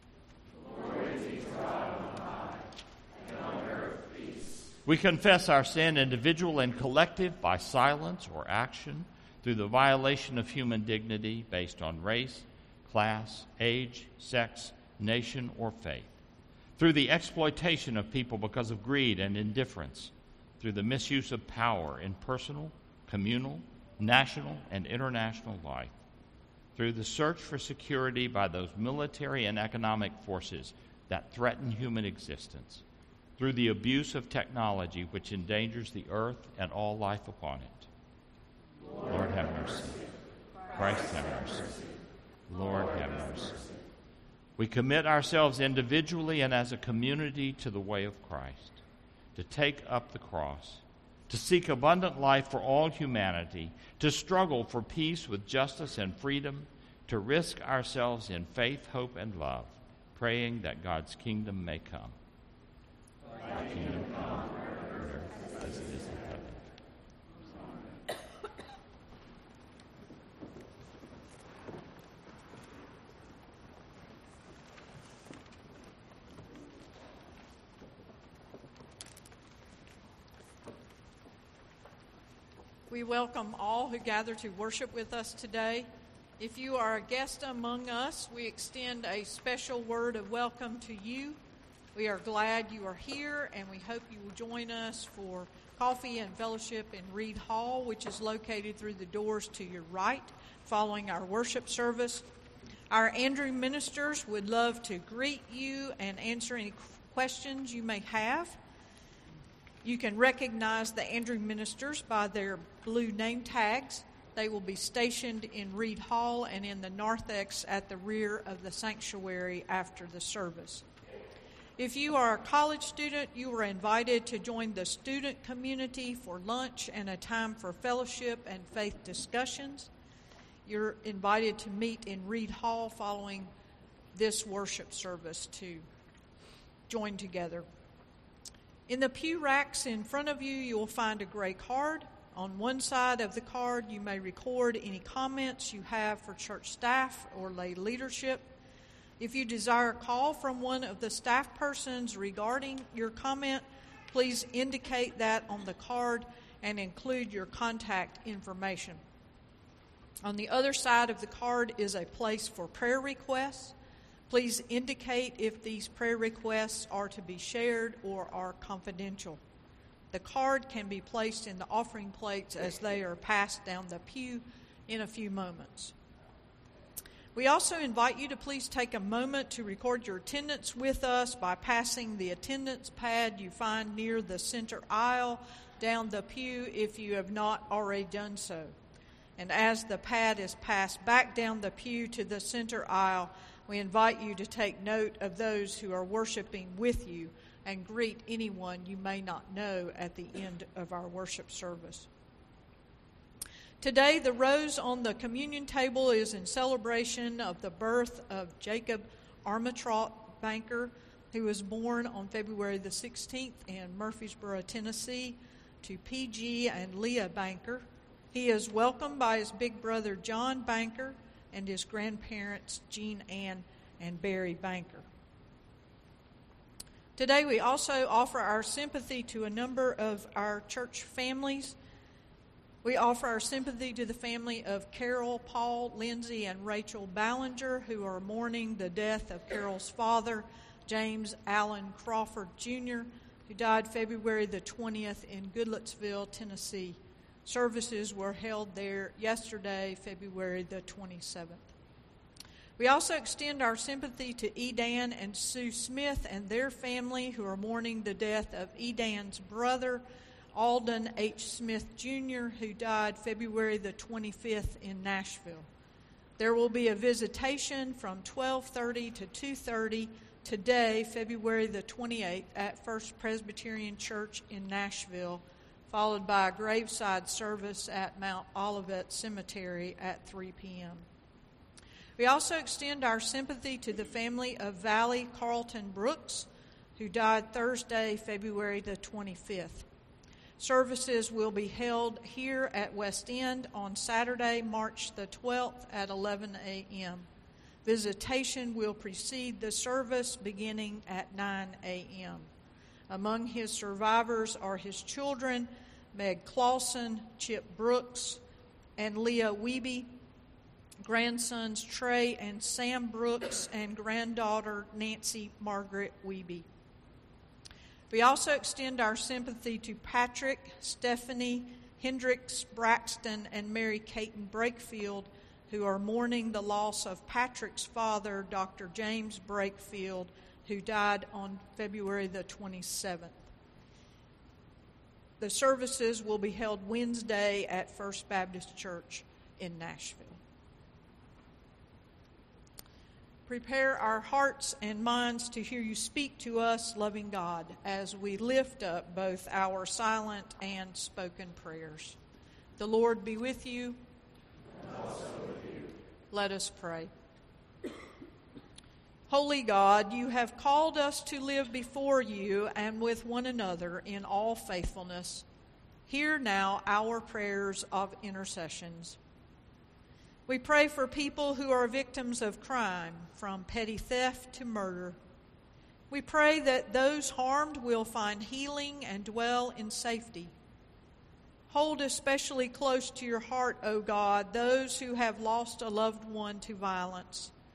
We confess our sin, individual and collective, by silence or action, through the violation of human dignity based on race, class, age, sex, nation, or faith, through the exploitation of people because of greed and indifference, through the misuse of power in personal, communal, national, and international life, through the search for security by those military and economic forces that threaten human existence, through the abuse of technology which endangers the earth and all life upon it. Lord, have mercy. Christ, have mercy. Lord, have mercy. We commit ourselves individually and as a community to the way of Christ, to take up the cross, to seek abundant life for all humanity, to struggle for peace with justice and freedom, to risk ourselves in faith, hope, and love, praying that God's kingdom may come. Thy kingdom come on earth as it is in heaven. We welcome all who gather to worship with us today. If you are a guest among us, we extend a special word of welcome to you. We are glad you are here, and we hope you will join us for coffee and fellowship in Reed Hall, which is located through the doors to your right following our worship service. Our Andrew ministers would love to greet you and answer any questions you may have. You can recognize the Andrew ministers by their blue name tags. They will be stationed in Reed Hall and in the narthex at the rear of the sanctuary after the service. If you are a college student, you are invited to join the student community for lunch and a time for fellowship and faith discussions. You're invited to meet in Reed Hall following this worship service to join together. In the pew racks in front of you, you will find a gray card. On one side of the card, you may record any comments you have for church staff or lay leadership. If you desire a call from one of the staff persons regarding your comment, please indicate that on the card and include your contact information. On the other side of the card is a place for prayer requests. Please indicate if these prayer requests are to be shared or are confidential. The card can be placed in the offering plates as they are passed down the pew in a few moments. We also invite you to please take a moment to record your attendance with us by passing the attendance pad you find near the center aisle down the pew if you have not already done so. And as the pad is passed back down the pew to the center aisle, we invite you to take note of those who are worshiping with you and greet anyone you may not know at the end of our worship service. Today, the rose on the communion table is in celebration of the birth of Jacob Armitraut Banker, who was born on February the 16th in Murfreesboro, Tennessee, to P.G. and Leah Banker. He is welcomed by his big brother John Banker and his grandparents Jean Ann and Barry Banker. Today, we also offer our sympathy to a number of our church families. We offer our sympathy to the family of Carol, Paul, Lindsay, and Rachel Ballinger, who are mourning the death of Carol's father, James Allen Crawford, Jr., who died February the 20th in Goodlettsville, Tennessee. Services were held there yesterday, February the 27th. We also extend our sympathy to Edan and Sue Smith and their family, who are mourning the death of Edan's brother, Alden H. Smith, Jr., who died February the 25th in Nashville. There will be a visitation from 12:30 to 2:30 today, February the 28th, at First Presbyterian Church in Nashville, followed by a graveside service at Mount Olivet Cemetery at 3 p.m. We also extend our sympathy to the family of Valley Carlton Brooks, who died Thursday, February the 25th. Services will be held here at West End on Saturday, March the 12th at 11 a.m. Visitation will precede the service beginning at 9 a.m. Among his survivors are his children, Meg Clausen, Chip Brooks, and Leah Wiebe, grandsons Trey and Sam Brooks, and granddaughter Nancy Margaret Wiebe. We also extend our sympathy to Patrick, Stephanie, Hendricks, Braxton, and Mary Caton Brakefield, who are mourning the loss of Patrick's father, Dr. James Brakefield, who died on February the 27th. The services will be held Wednesday at First Baptist Church in Nashville. Prepare our hearts and minds to hear you speak to us, loving God, as we lift up both our silent and spoken prayers. The Lord be with you. And also with you. Let us pray. Holy God, you have called us to live before you and with one another in all faithfulness. Hear now our prayers of intercessions. We pray for people who are victims of crime, from petty theft to murder. We pray that those harmed will find healing and dwell in safety. Hold especially close to your heart, O God, those who have lost a loved one to violence.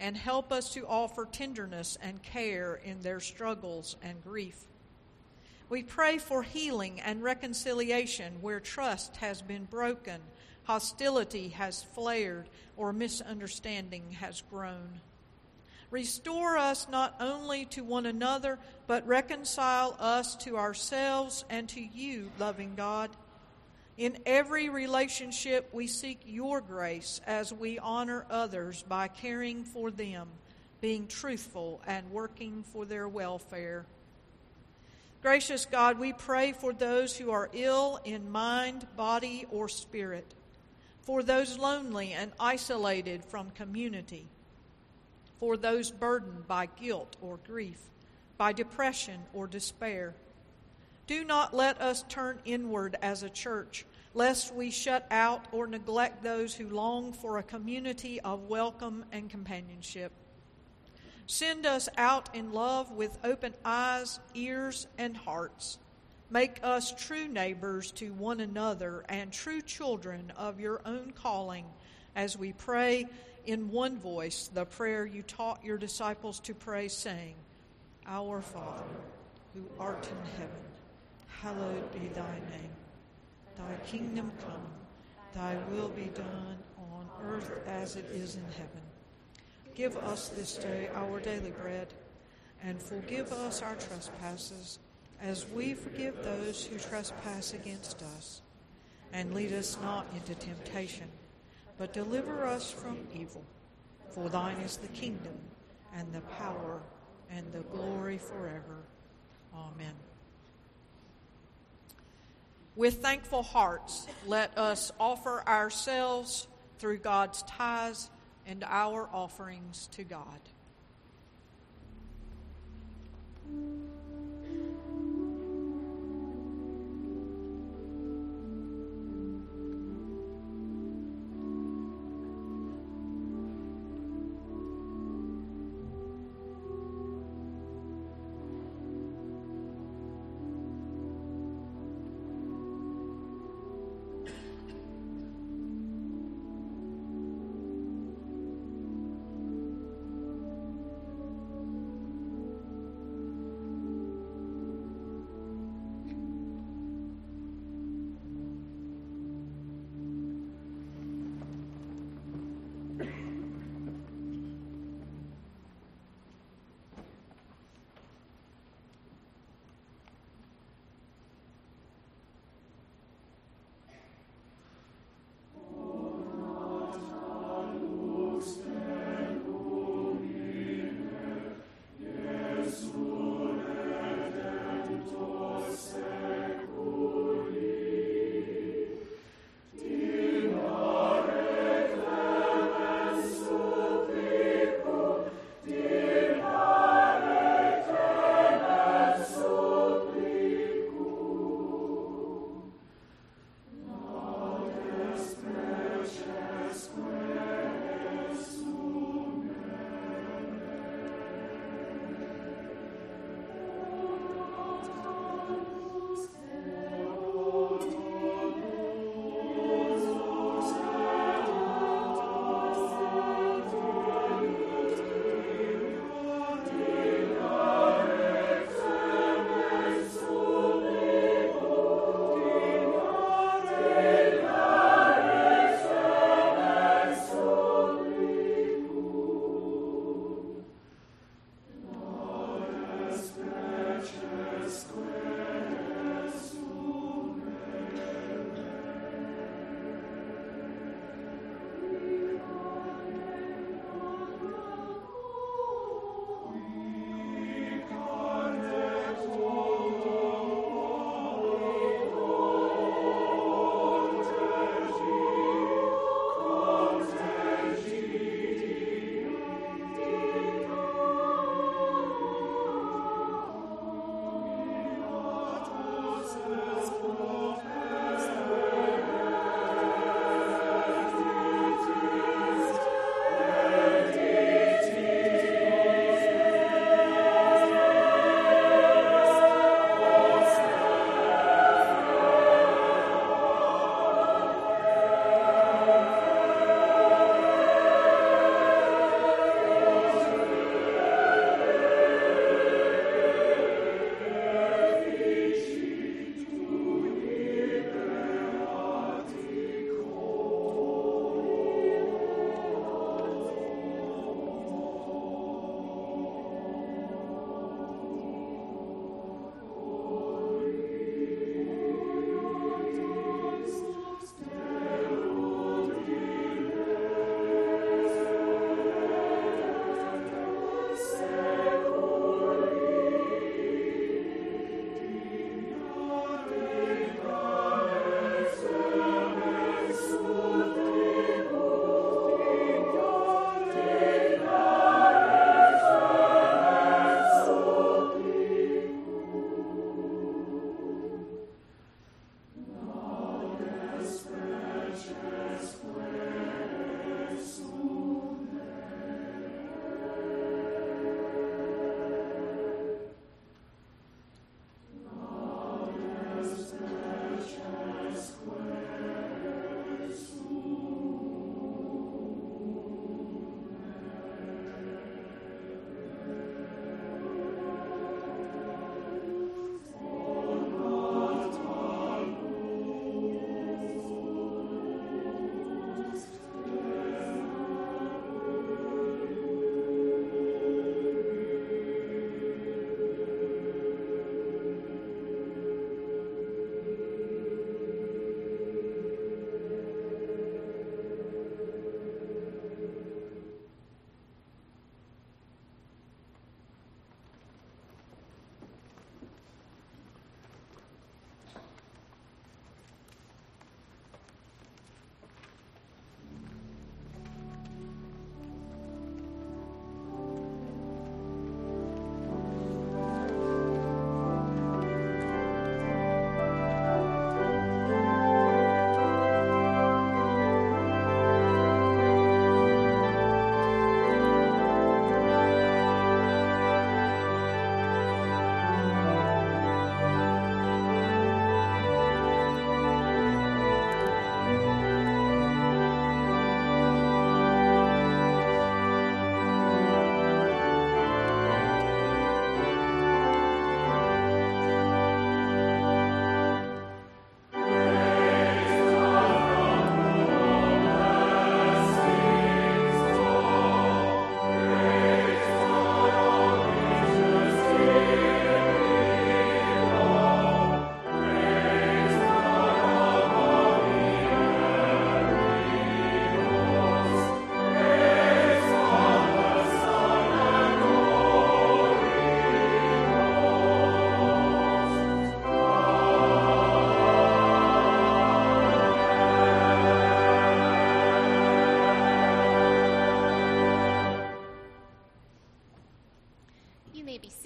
and help us to offer tenderness and care in their struggles and grief. We pray for healing and reconciliation where trust has been broken, hostility has flared, or misunderstanding has grown. Restore us not only to one another, but reconcile us to ourselves and to you, loving God. In every relationship, we seek your grace as we honor others by caring for them, being truthful, and working for their welfare. Gracious God, we pray for those who are ill in mind, body, or spirit, for those lonely and isolated from community, for those burdened by guilt or grief, by depression or despair. Do not let us turn inward as a church, lest we shut out or neglect those who long for a community of welcome and companionship. Send us out in love with open eyes, ears, and hearts. Make us true neighbors to one another and true children of your own calling as we pray in one voice the prayer you taught your disciples to pray, saying, Our Father, who art in heaven, hallowed be thy name. Thy kingdom come, thy will be done on earth as it is in heaven. Give us this day our daily bread, and forgive us our trespasses, as we forgive those who trespass against us. And lead us not into temptation, but deliver us from evil. For thine is the kingdom, and the power, and the glory forever. Amen. With thankful hearts, let us offer ourselves through God's tithes and our offerings to God.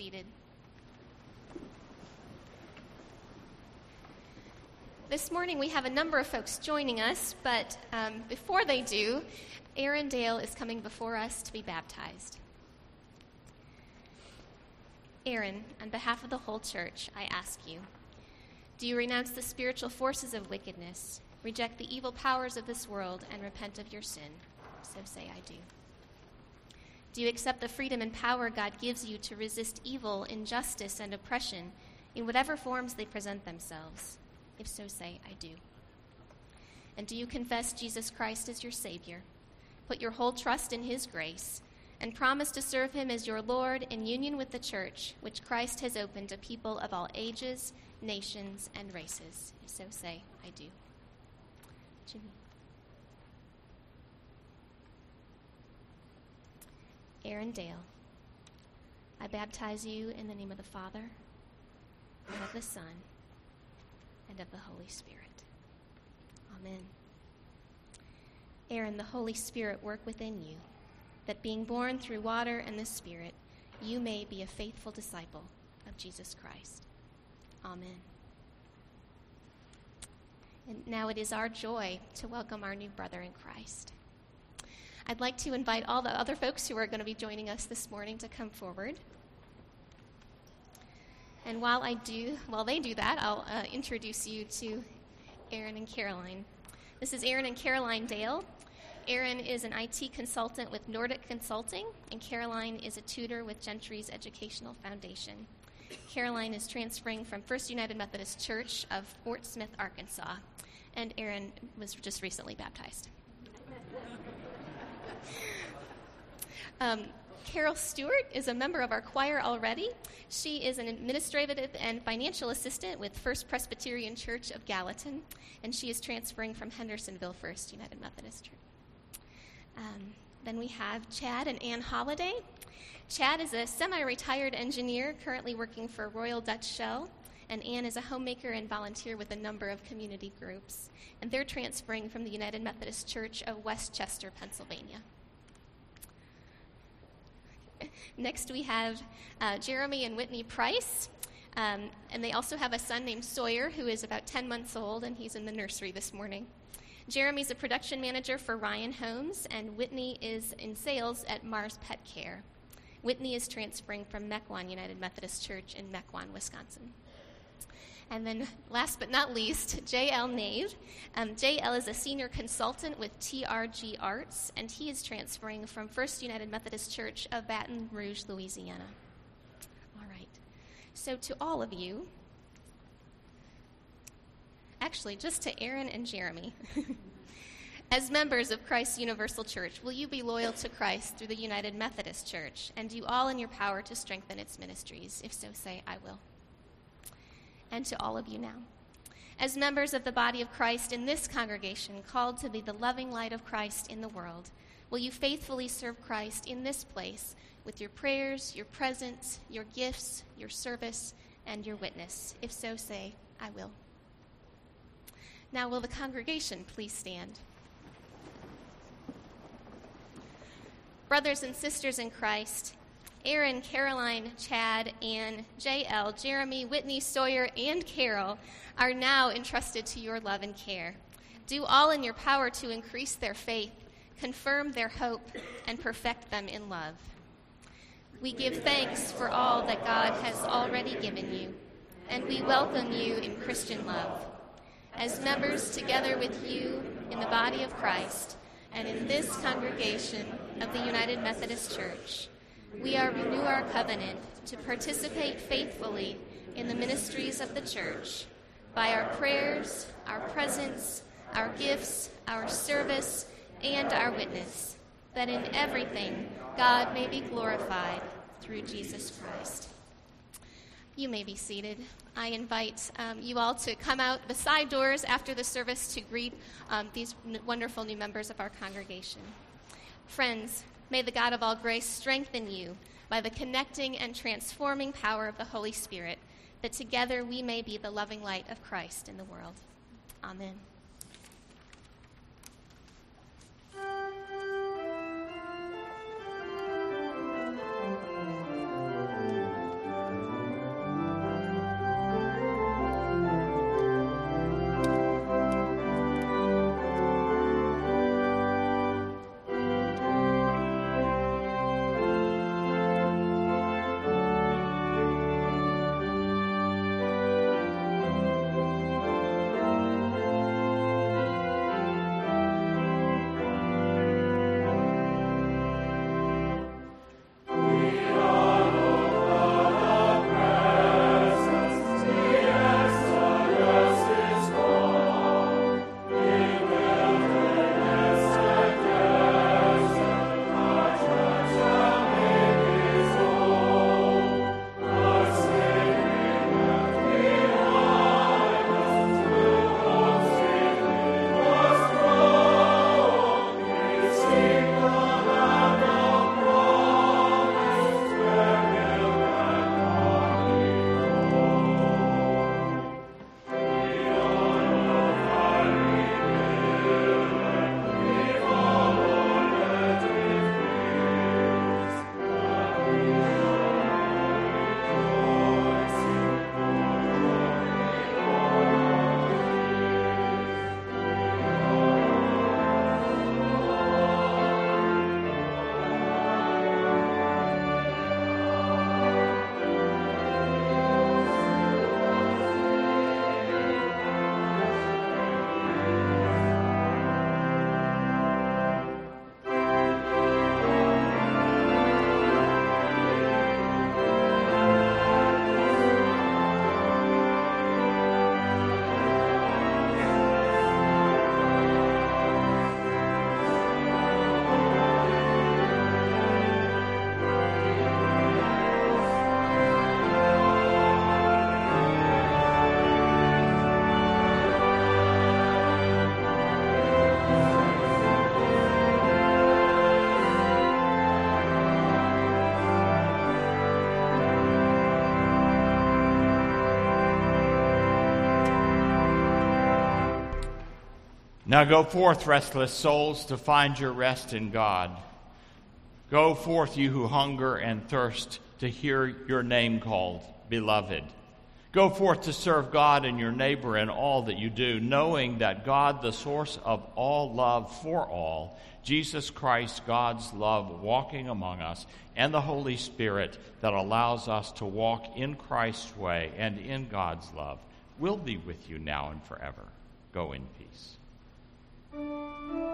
seated. This morning we have a number of folks joining us, but before they do, Aaron Dale is coming before us to be baptized. Aaron, on behalf of the whole church, I ask you, do you renounce the spiritual forces of wickedness, reject the evil powers of this world, and repent of your sin? So say, I do. Do you accept the freedom and power God gives you to resist evil, injustice, and oppression in whatever forms they present themselves? If so, say, I do. And do you confess Jesus Christ as your Savior, put your whole trust in his grace, and promise to serve him as your Lord in union with the church, which Christ has opened to people of all ages, nations, and races? If so, say, I do. Jimmy. Aaron Dale, I baptize you in the name of the Father, and of the Son, and of the Holy Spirit. Amen. Aaron, the Holy Spirit work within you, that being born through water and the Spirit, you may be a faithful disciple of Jesus Christ. Amen. And now it is our joy to welcome our new brother in Christ. I'd like to invite all the other folks who are going to be joining us this morning to come forward. And while they do that, I'll introduce you to Aaron and Caroline. This is Aaron and Caroline Dale. Aaron is an IT consultant with Nordic Consulting, and Caroline is a tutor with Gentry's Educational Foundation. Caroline is transferring from First United Methodist Church of Fort Smith, Arkansas, and Aaron was just recently baptized. Carol Stewart is a member of our choir already. She is an administrative and financial assistant with First Presbyterian Church of Gallatin, and she is transferring from Hendersonville First United Methodist Church. Then we have Chad and Ann Holliday. Chad is a semi-retired engineer currently working for Royal Dutch Shell, and Ann is a homemaker and volunteer with a number of community groups, and they're transferring from the United Methodist Church of Westchester, Pennsylvania. Next we have Jeremy and Whitney Price, and they also have a son named Sawyer who is about 10 months old, and he's in the nursery this morning. Jeremy's a production manager for Ryan Homes, and Whitney is in sales at Mars Pet Care. Whitney is transferring from Mequon United Methodist Church in Mequon, Wisconsin. And then last but not least, J.L. Nave. J.L. is a senior consultant with TRG Arts, and he is transferring from First United Methodist Church of Baton Rouge, Louisiana. All right. So to all of you, actually just to Aaron and Jeremy, as members of Christ Universal Church, will you be loyal to Christ through the United Methodist Church and do all in your power to strengthen its ministries? If so, say, I will. And to all of you now, as members of the body of Christ in this congregation, called to be the loving light of Christ in the world, will you faithfully serve Christ in this place with your prayers, your presence, your gifts, your service, and your witness? If so, say, I will. Now will the congregation please stand? Brothers and sisters in Christ, Aaron, Caroline, Chad, Ann, J.L., Jeremy, Whitney, Sawyer, and Carol are now entrusted to your love and care. Do all in your power to increase their faith, confirm their hope, and perfect them in love. We give thanks for all that God has already given you, and we welcome you in Christian love. As members together with you in the body of Christ and in this congregation of the United Methodist Church, we renew our covenant to participate faithfully in the ministries of the church by our prayers, our presence, our gifts, our service, and our witness, that in everything God may be glorified through Jesus Christ. You may be seated. I invite you all to come out the side doors after the service to greet these wonderful new members of our congregation. Friends, may the God of all grace strengthen you by the connecting and transforming power of the Holy Spirit, that together we may be the loving light of Christ in the world. Amen. Now go forth, restless souls, to find your rest in God. Go forth, you who hunger and thirst, to hear your name called, beloved. Go forth to serve God and your neighbor in all that you do, knowing that God, the source of all love for all, Jesus Christ, God's love, walking among us, and the Holy Spirit that allows us to walk in Christ's way and in God's love, will be with you now and forever. Go in peace.